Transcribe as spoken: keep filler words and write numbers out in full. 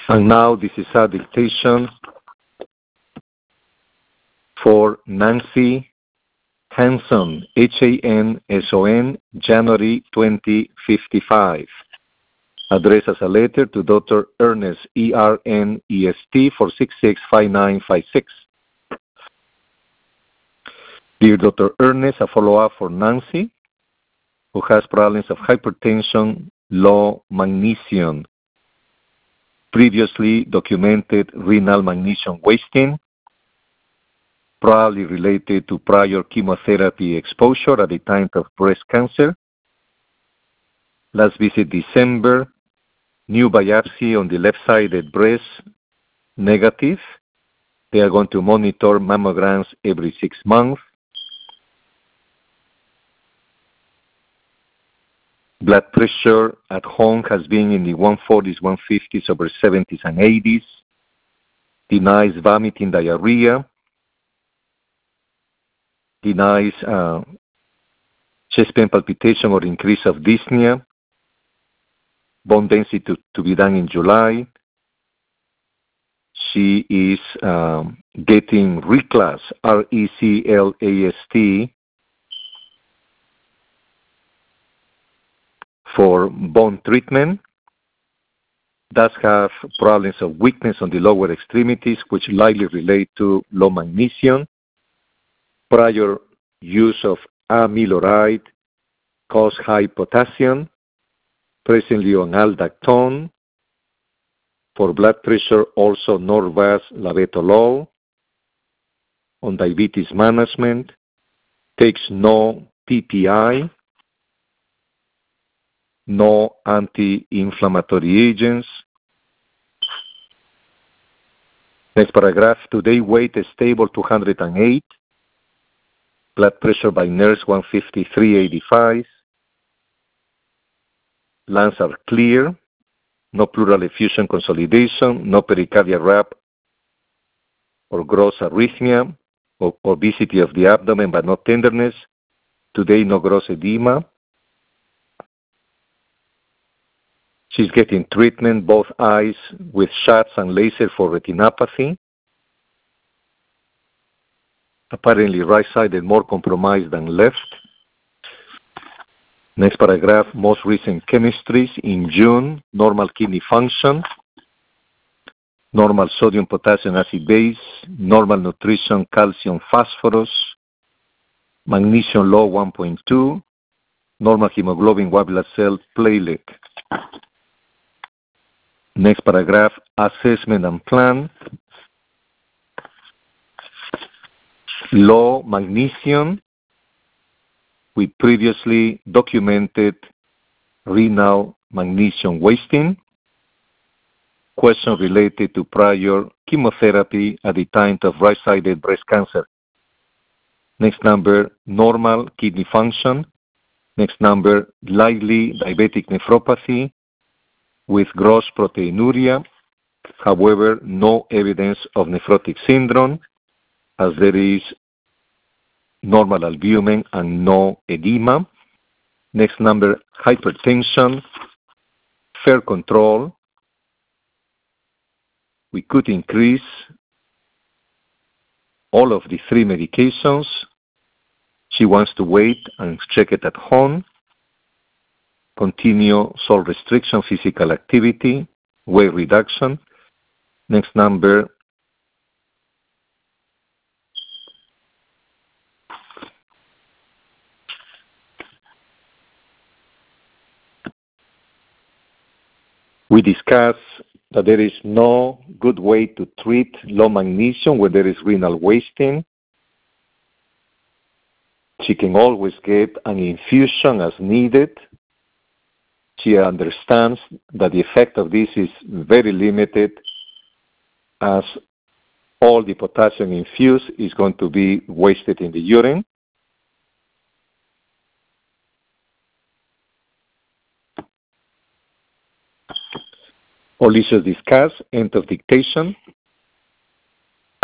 And now this is a dictation for Nancy Hanson, H A N S O N, January twenty fifty-five. Addressed as a letter to Doctor Ernest, E R N E S T, four six six, five nine five six. Dear Doctor Ernest, a follow-up for Nancy, who has problems of hypertension, low magnesium, previously documented renal magnesium wasting, probably related to prior chemotherapy exposure at the time of breast cancer. Last visit December, new biopsy on the left-sided breast, negative. They are going to monitor mammograms every six months. Blood pressure at home has been in the one forties, one fifties, over seventies and eighties. Denies vomiting, diarrhea. Denies uh, chest pain palpitation or increase of dyspnea. Bone density to, to be done in July. She is um, getting RECLAST, R E C L A S T, for bone treatment. Does have problems of weakness on the lower extremities, which likely relate to low magnesium. Prior use of amiloride cause high potassium. Presently on aldactone. For blood pressure, also Norvasc, labetalol. On diabetes management, takes no P P I. No anti-inflammatory agents. Next paragraph. Today weight is stable, two hundred eight. Blood pressure by nurse, one fifty-three eighty-five. Lungs are clear. No pleural effusion consolidation. No pericardial wrap or gross arrhythmia. Or obesity of the abdomen but no tenderness. Today no gross edema. She's getting treatment, both eyes, with shots and laser for retinopathy. Apparently right-sided more compromised than left. Next paragraph, most recent chemistries in June, normal kidney function, normal sodium, potassium, acid base, normal nutrition, calcium, phosphorus, magnesium low one point two, normal hemoglobin, white blood cell, platelet. Next paragraph, assessment and plan. Low magnesium. We previously documented renal magnesium wasting. Question related to prior chemotherapy at the time of right-sided breast cancer. Next number, normal kidney function. Next number, likely diabetic nephropathy with gross proteinuria. However, no evidence of nephrotic syndrome, as there is normal albumin and no edema. Next number, hypertension, fair control. We could increase all of the three medications. She wants to wait and check it at home. Continue salt restriction, physical activity, weight reduction. Next number, we discussed that there is no good way to treat low magnesium when there is renal wasting. She can always get an infusion as needed. She understands that the effect of this is very limited, as all the potassium infused is going to be wasted in the urine. All issues discussed, end of dictation.